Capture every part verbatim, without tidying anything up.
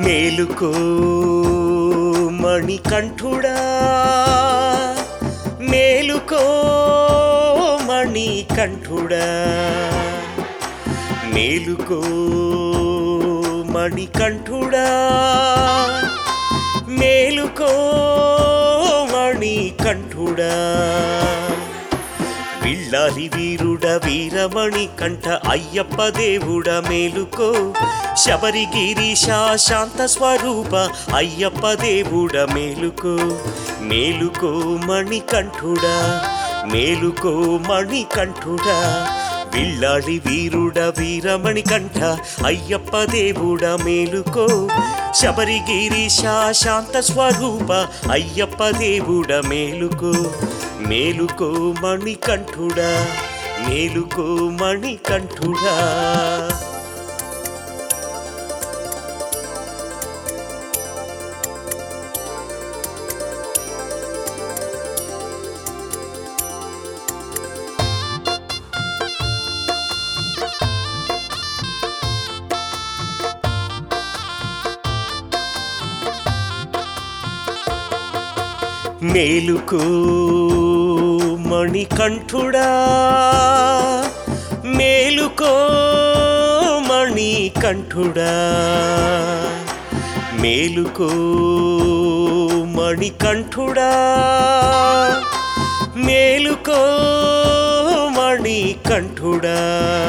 మేలుకో మణికంఠుడా, మేలుకో మణికంఠుడా, మేలుకో మణికంఠుడా, మేలుకో మణికంఠుడా. విల్లాలి వీరుడ వీరమణి కంఠ అయ్యప్ప దేవుడ మేలుకో, శబరిగిరీశ శాంత స్వరూప అయ్యప్ప దేవుడ మేలుకో. మేలుకో మణికంఠుడా, మేలుకో మణికంఠుడా, విల్లాలి వీరుడ వీరమణి కంఠ అయ్యప్ప దేవుడ మేలుకో, శబరిగిరీశ శాంత స్వరూప అయ్యప్ప దేవుడ మేలుకో. మేలుకో మణికంఠుడా, మేలుకో మణికంఠుడా. మేలుకో మణికంఠుడా, మేలుకో మణికంఠుడా, మేలుకో మణికంఠుడా, మేలుకో మణికంఠుడా.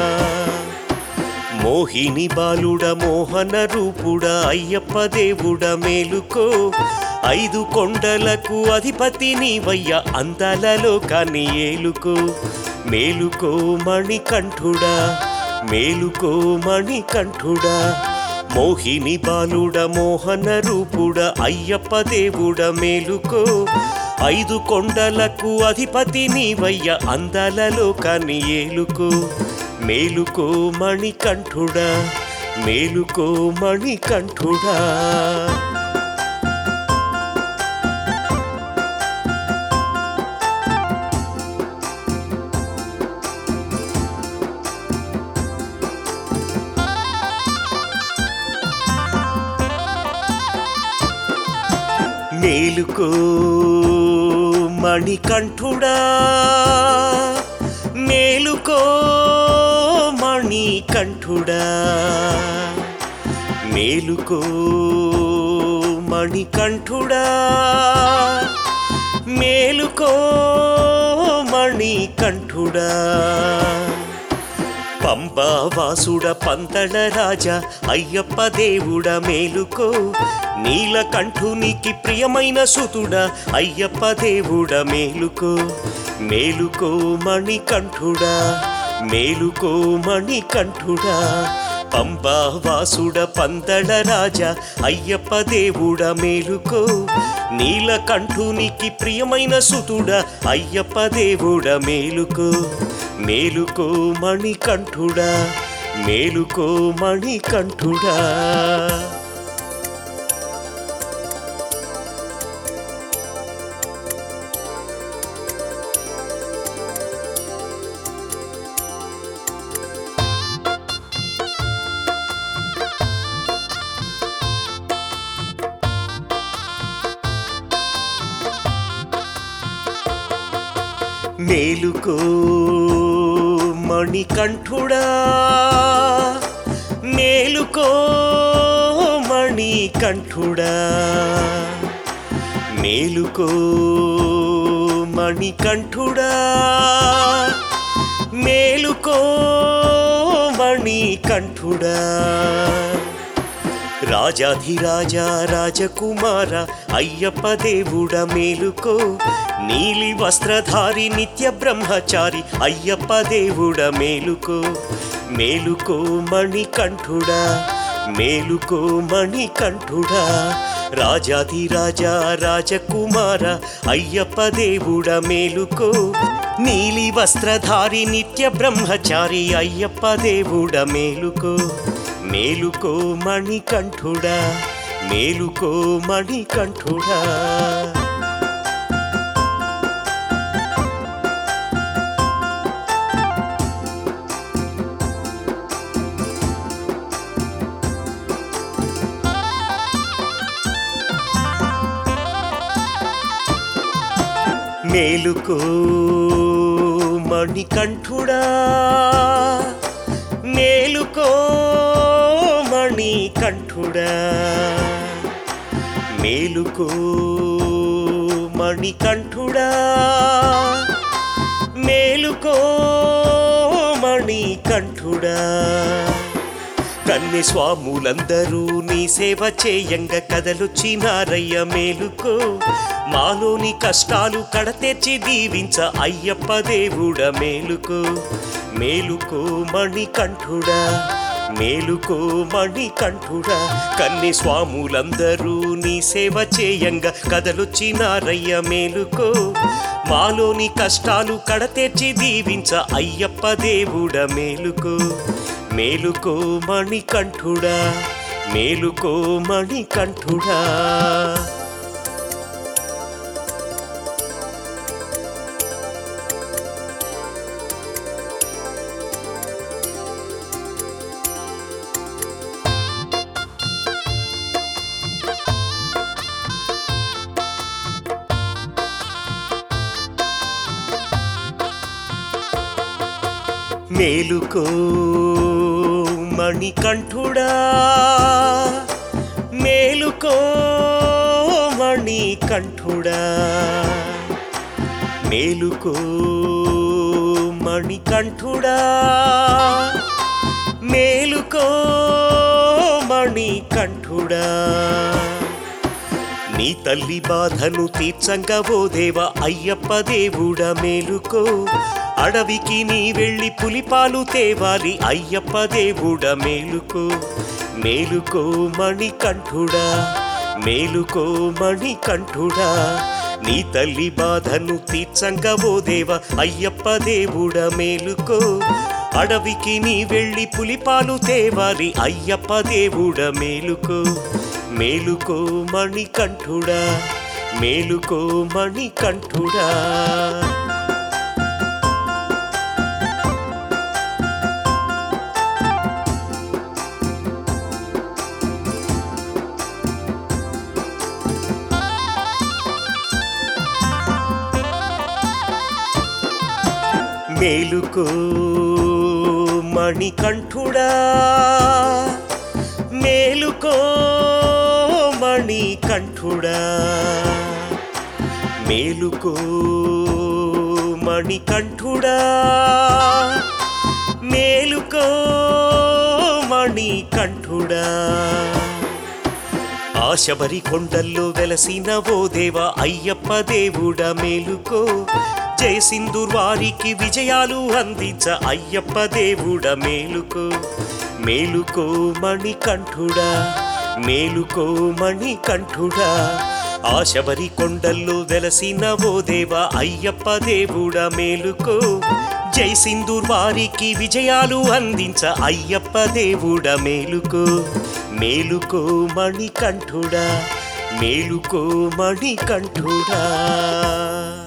మోహిని బాలుడ మోహన రూపుడ అయ్యప్ప దేవుడ మేలుకో, ఐదు కొండలకు అధిపతి నీవయ్య అందాలలో కాని ఏలుకో. మేలుకో మణికంఠుడా, మేలుకో మణికంఠుడా, మోహిని బాలుడ మోహన రూపుడ అయ్యప్ప దేవుడ మేలుకో, ఐదు కొండలకు అధిపతి నీవయ్య అందాలలో కాని ఏలుకో. మేలుకో మణికంఠుడా, మేలుకో మణికంఠుడా. మేలుకో మణికంఠుడా, మేలుకో మణికంఠుడా, మేలుకో మణికంఠుడా, మేలుకో మణికంఠుడా. పంబా వాసుడ పంతళ రాజా అయ్యప్ప దేవుడ మేలుకో, నీలకంఠునికి ప్రియమైన సుతుడ అయ్యప్ప దేవుడ మేలుకో. మేలుకో మణికంఠుడా, మేలుకో మణికంఠుడా, పంబా వాసుడ పంతళ రాజా అయ్యప్ప దేవుడ మేలుకో, నీలకంఠునికి ప్రియమైన సుతుడ అయ్యప్ప దేవుడ మేలుకో. మేలుకో మణికంఠుడా, మేలుకో మణికంఠుడా. మేలుకో మణికంఠుడా, మేలుకో మణికంఠుడా, మేలుకో మణికంఠుడా, మేలుకో మణికంఠుడా. రాజాధిరాజా రాజకుమార అయ్యప్ప దేవుడ మేలుకో, నీలి వస్త్రధారి నిత్య బ్రహ్మచారి అయ్యప్ప దేవుడ మేలుకో. మేలుకో మణికంఠుడా, మేలుకో మణికంఠుడా, రాజాధిరాజా రాజకుమార అయ్యప్ప దేవుడ మేలుకో, నీలి వస్త్రధారి నిత్య బ్రహ్మచారి అయ్యప్ప దేవుడ మేలుకో. మేలుకో మణికంఠుడా, మేలుకో మణికంఠుడా. మేలుకో మణికంఠుడా మేలుకో మణికంఠుడా మేలుకో మణికంఠుడా మేలుకో మణికంఠుడా కన్నె స్వాములందరూ నీ సేవ చేయంగ కదలొచ్చినారయ్య మేలుకో మాలోని కష్టాలు కడతెర్చి దీవించ అయ్యప్ప దేవుడ మేలుకో మేలుకో మణికంఠుడా మేలుకో మణికంఠుడా కన్నె స్వాములందరూ నీ సేవ చేయంగ కదలొచ్చినారయ్య మేలుకో మాలోని కష్టాలు కడతెర్చి దీవించ అయ్యప్ప దేవుడ మేలుకో మేలుకో మణికంఠుడా మేలుకో మణికంఠుడా మేలుకో మణికంఠుడా మేలుకో మణికంఠుడా మేలుకో మణికంఠుడా మేలుకో మణికంఠుడా నీ తల్లి బాధను తీర్చంగా ఓ దేవ అయ్యప్ప దేవుడ మేలుకో అడవికి నీ వెళ్ళి పులిపాలు తేవాలి అయ్యప్ప దేవుడ మేలుకో మేలుకో మణికంఠుడా మేలుకో మణికంఠుడా నీ తల్లి బాధను తీర్చంగా ఓ దేవ అయ్యప్ప దేవుడ మేలుకో అడవికి నీ వెళ్ళి పులిపాలు తేవాలి అయ్యప్ప దేవుడ మేలుకో మేలుకో మణికంఠుడా మేలుకో మణికంఠుడా మేలుకో మణికంఠుడా మేలుకో మణికంఠుడా మేలుకో మణికంఠుడా మేలుకో మణికంఠుడా ఆశబరి కొండల్లో వెలసిన ఓ దేవ అయ్యప్ప దేవుడ మేలుకో జయ సింధూర్ వారికి విజయాలు అందించ అయ్యప్ప దేవుడ మేలుకో మేలుకో మణికంఠుడా మేలుకో మణికంఠుడా ఆశబరి కొండల్లో వెలసిన ఓ దేవ అయ్యప్ప దేవుడ మేలుకో జై సింధూర్ వారికి విజయాలు అందించ అయ్యప్ప దేవుడ మేలుకో మేలుకో మణికంఠుడా మేలుకో మణికంఠుడా